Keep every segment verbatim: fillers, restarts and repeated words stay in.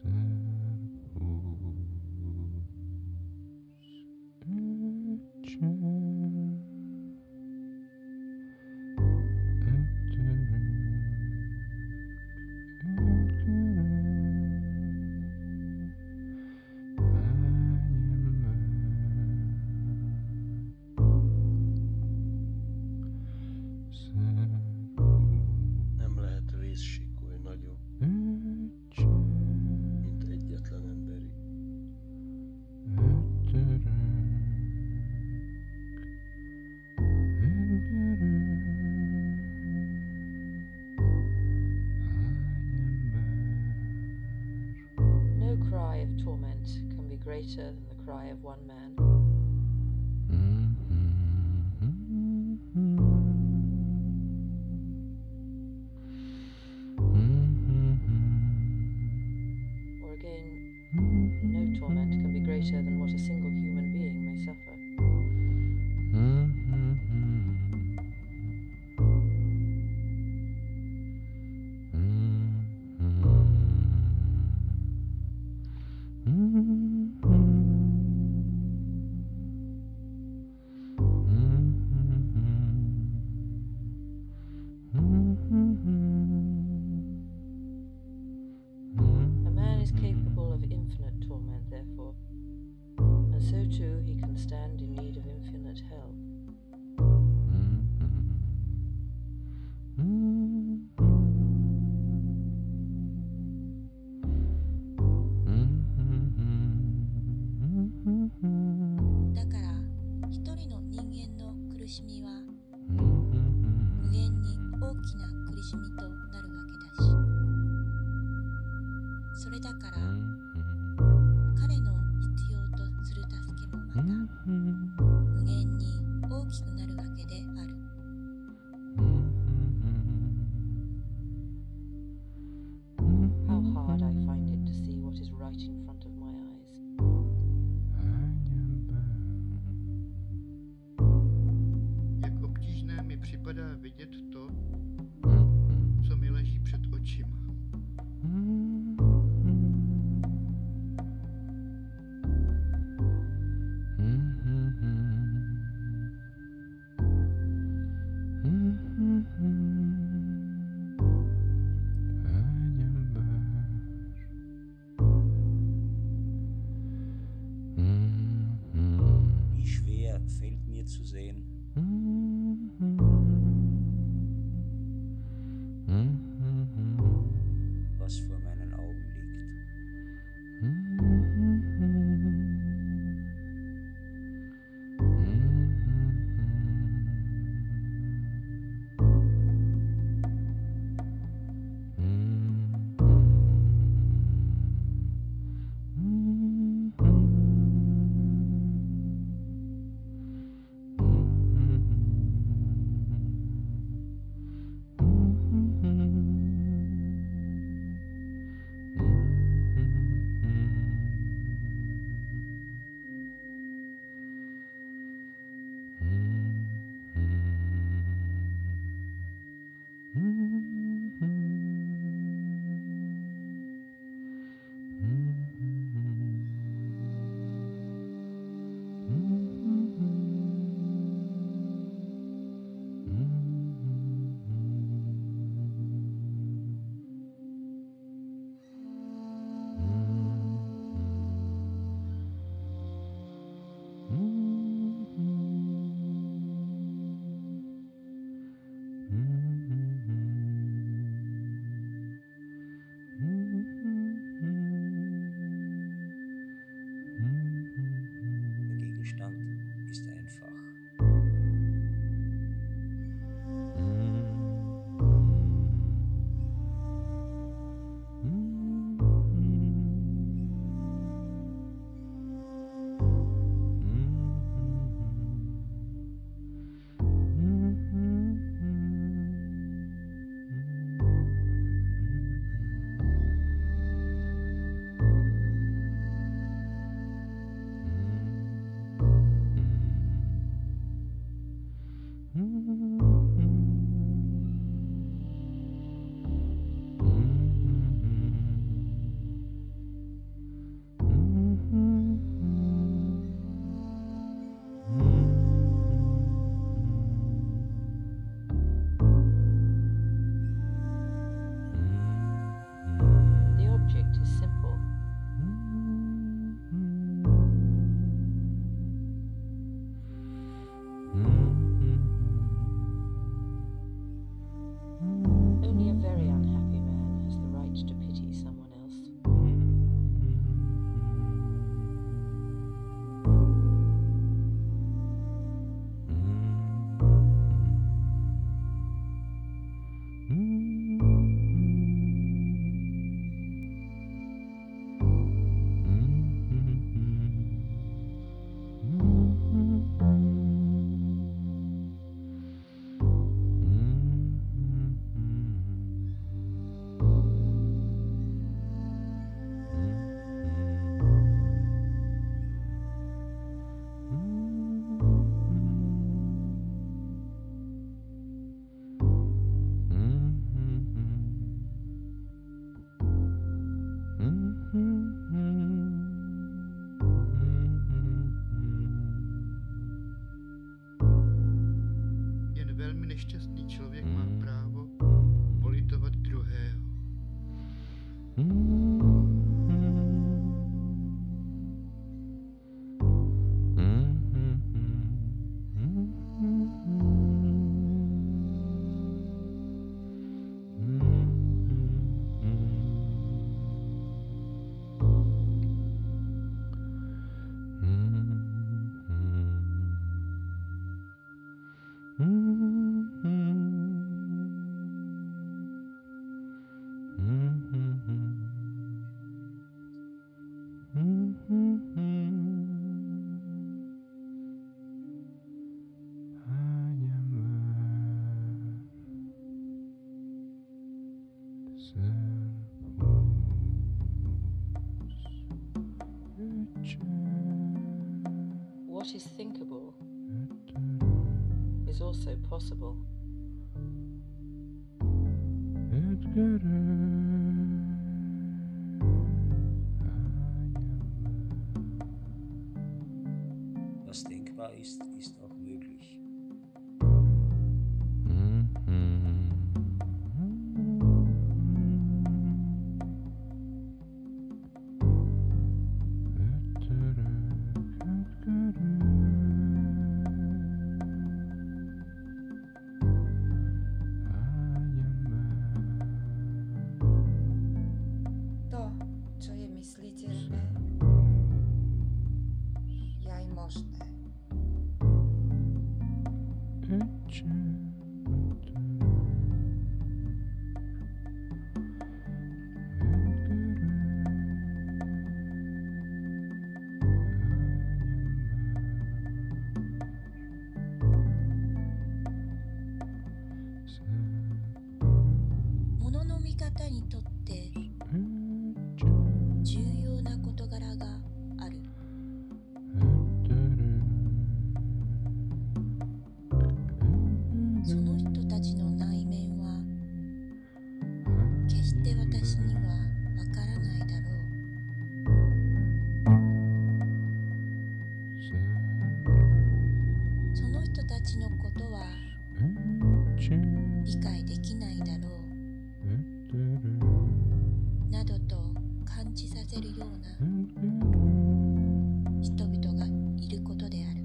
Nem lehet vészsikoly nagyobb, mint egyetlen emberi. No cry of torment can be greater than the cry of one man. Or again, no torment can be greater than what a single human being may suffer. A man is capable of infinite torment, therefore, and so too he can stand in need of infinite help. How hard I find it to see what is right in front of my eyes. Jak obtížné mi připadá vidět to, co mi leží před očima. Mm-hmm. what is thinkable is also possible. Was denkbar ist, ist auch möglich. To, čo je mysliteľné, je aj možné. Monoの見方にとって重要な事柄がある。その人たちの内面は決して私にはわからないだろう。その人たちのことは理解できないだろう。などと感じさせるような人々がいることである。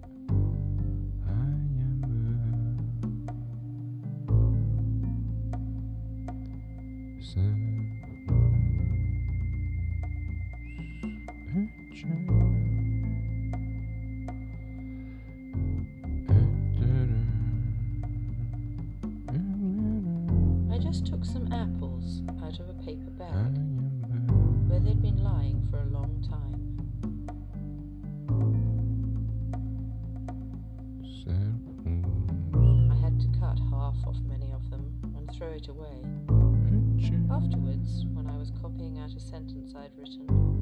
I just took some apples out of a paper bag where they'd been lying for a long time. I had to cut half off many of them and throw it away. Afterwards, when I was copying out a sentence I'd written,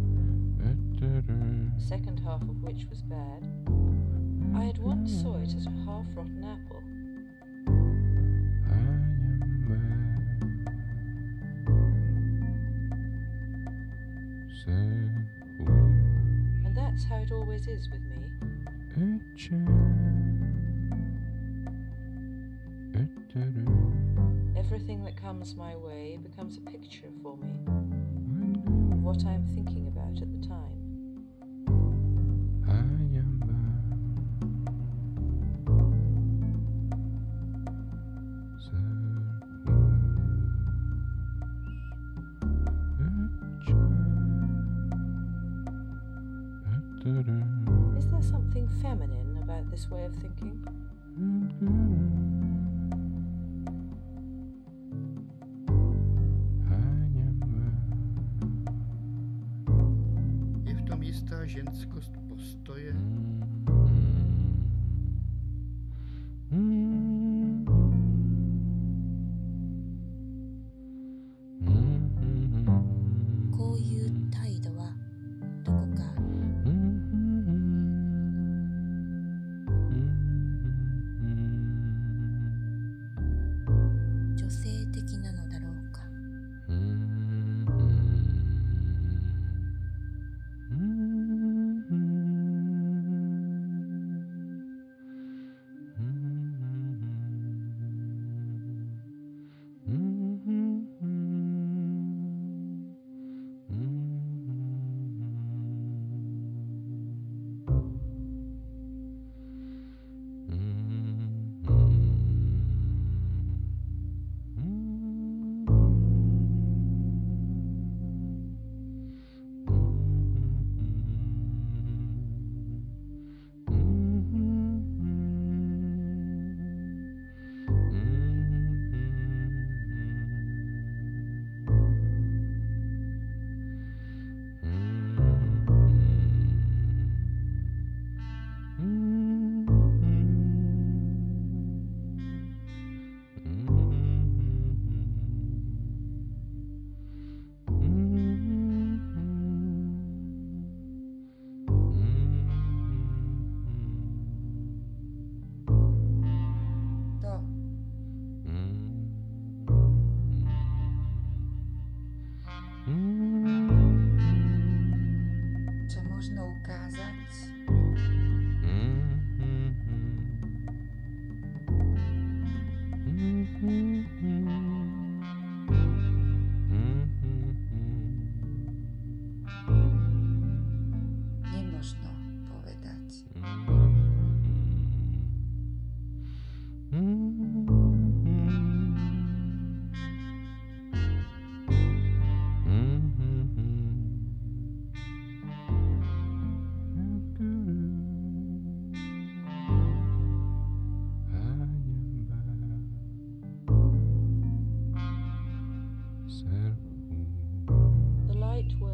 the second half of which was bad, I at once saw it as a half-rotten apple. And that's how it always is with me. Everything that comes my way becomes a picture for me of what I'm thinking about at the time. Is there something feminine about this way of thinking? Je v tom jistá ženskost postoje,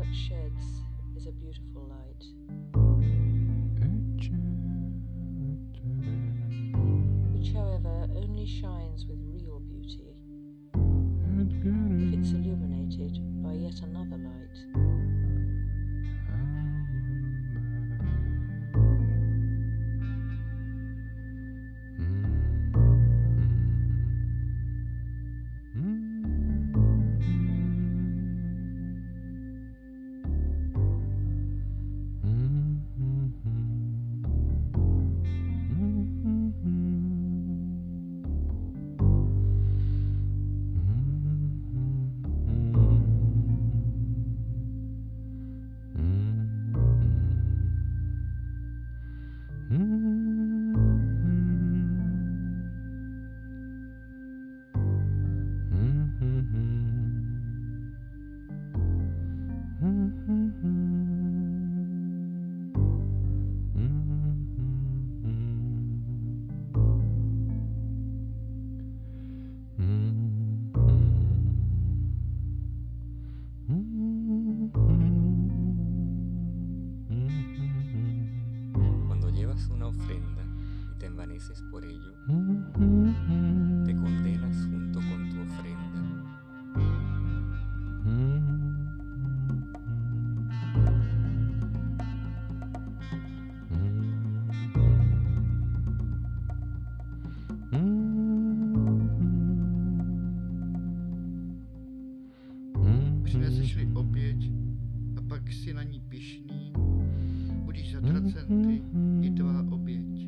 it sheds is a beautiful light. Which, however, only shines with real beauty if it's illuminated by yet another light. Cuando llevas una ofrenda y te envaneces por ello, te condenas junto con tu ofrenda. Přineseš-li oběť a pak si na ní pyšný, budíš zatracen ty i tvá oběť.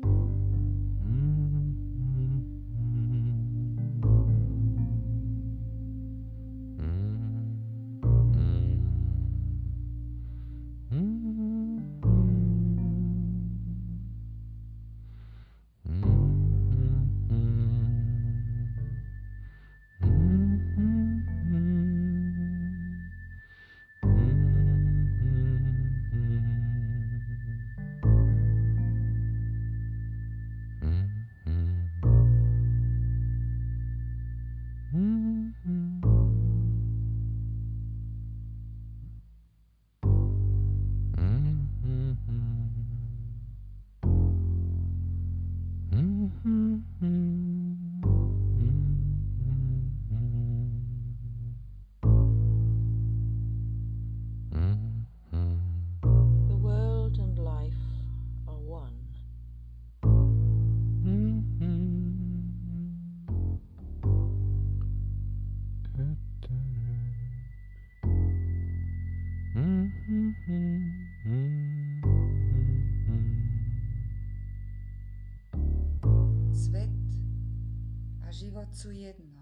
The world and life are one. Svet a život sú jedno.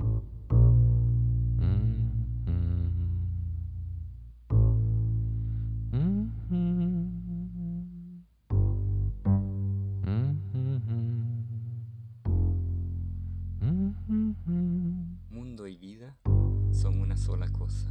Mundo y vida son una sola cosa.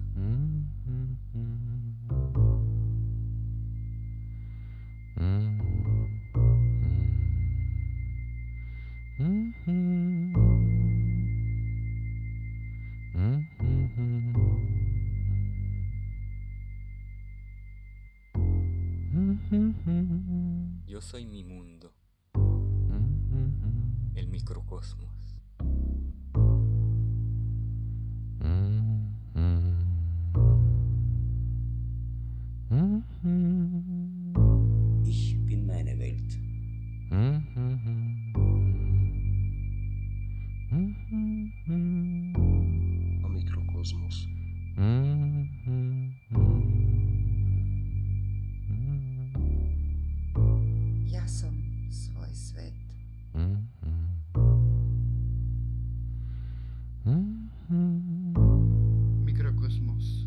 Yo soy mi mundo, el microcosmos. Ich bin meine Welt. A mikrokozmosz. Ja som svoj svet. Mikrokosmos.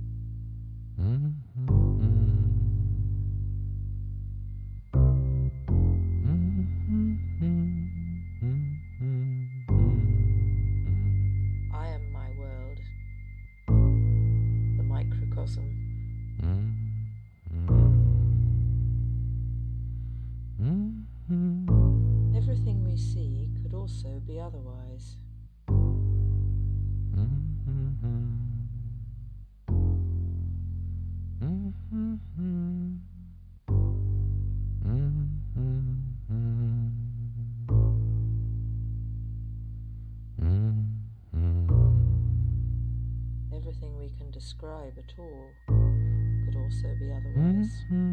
I am my world, the microcosm. Everything we see could also be otherwise. Everything we can describe at all could also be otherwise.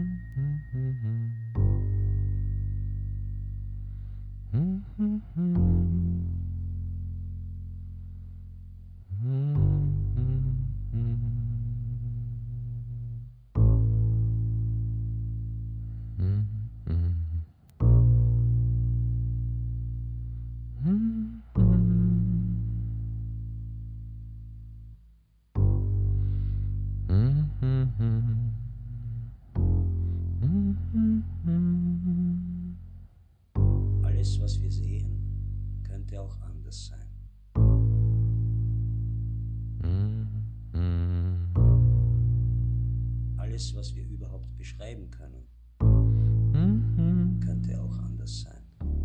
Alles, was wir sehen, könnte auch anders sein. Alles, was wir überhaupt beschreiben können, könnte auch anders sein.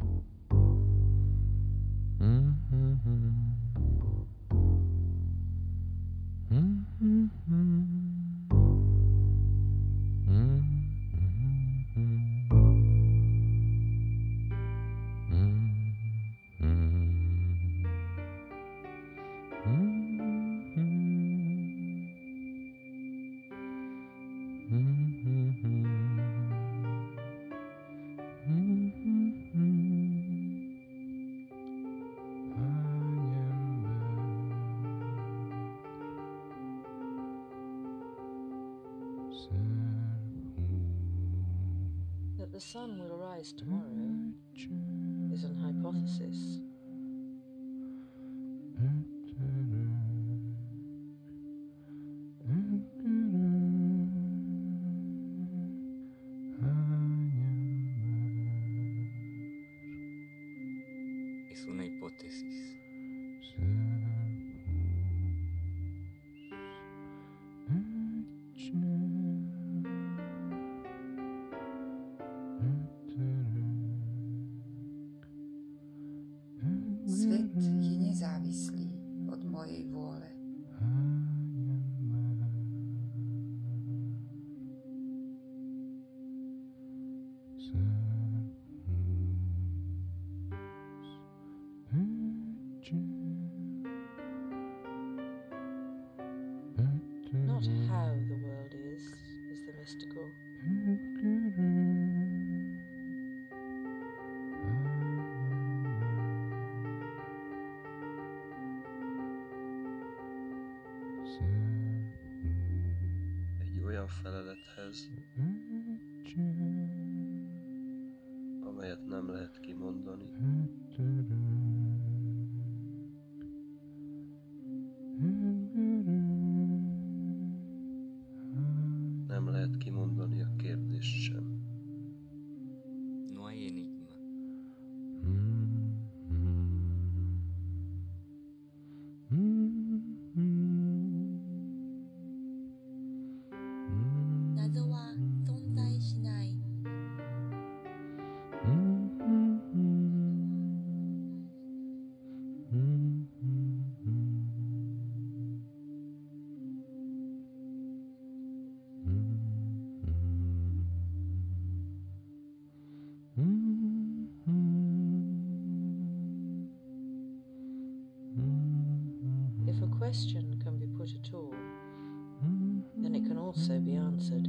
That the sun will rise tomorrow is an hypothesis. Es una hipótesis. Svet je nezávislý od mojej vôle. Not how the world is, is the mystical. Egy olyan felelethez, amelyet nem lehet kimondani, nem lehet kimondani a kérdést sem. No hay enigma. Nazo wa sonzai shinai. If a question can be put at all, then it can also be answered.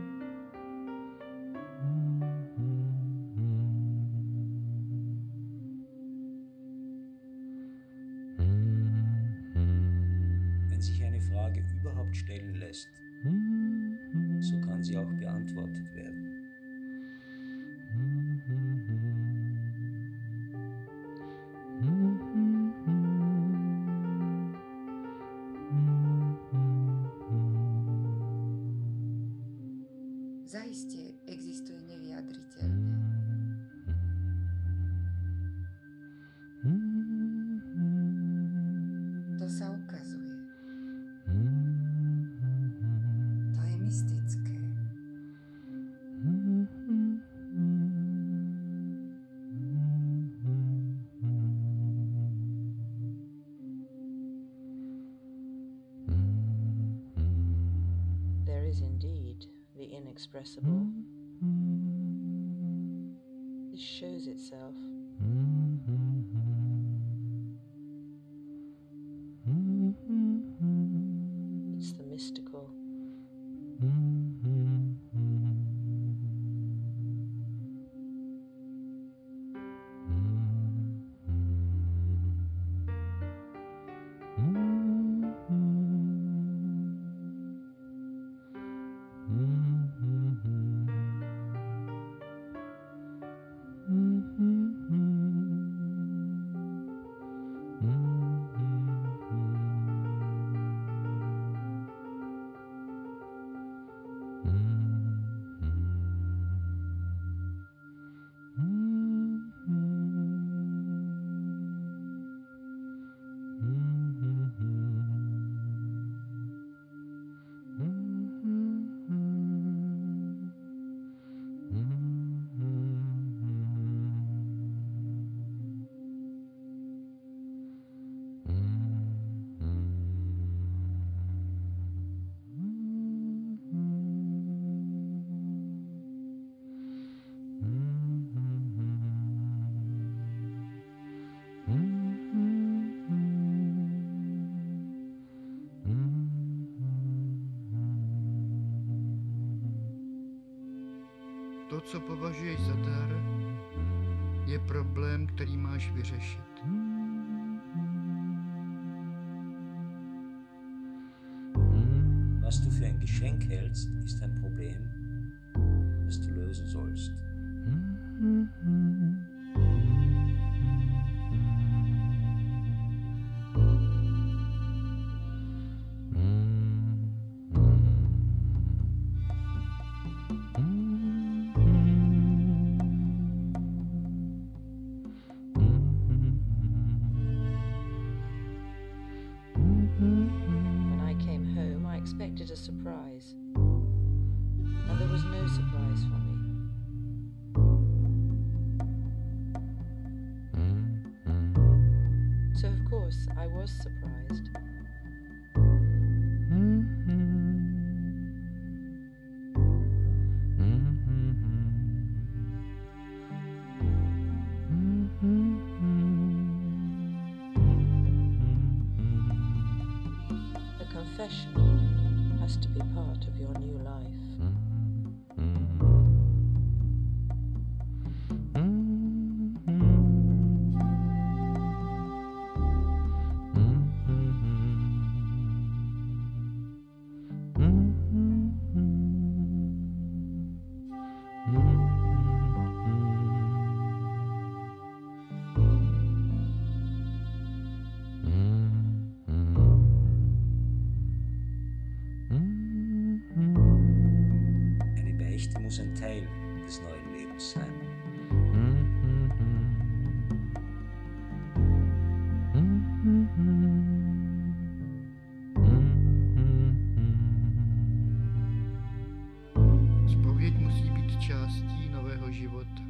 Wenn sich eine Frage überhaupt stellen lässt, so kann sie auch beantwortet werden. Zaiste existuje nevyjadriteľne. To sa ukazuje. To je mystické. There is indeed the inexpressible. This shows itself. It's the mystical. To, co považuješ za dar, je problém, který máš vyřešit. Was du für ein Geschenk hältst, ist ein Problem, das du lösen sollst. When I came home, I expected a surprise. And there was no surprise for me. So, of course, I was surprised. The confession has to be part of your new life. Eine Beichte muss ein Teil des neuen Lebens sein. Zpověď musí být částí nového života.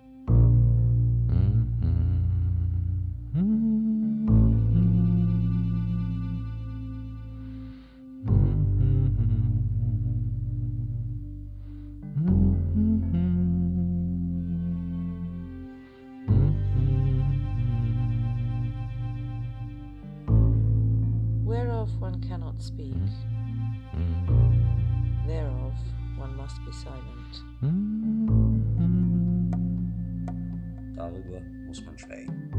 Whereof one cannot speak, thereof one must be silent. Darüber muss man schweigen.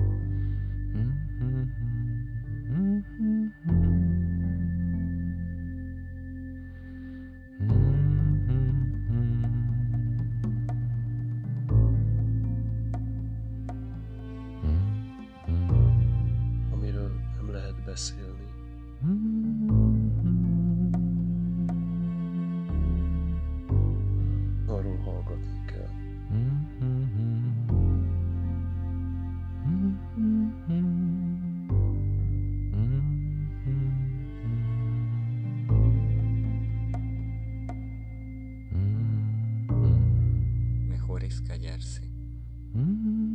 Amiről nem lehet beszélni. Arról hallgatni kell. Mejor es callarse. Mm-hmm.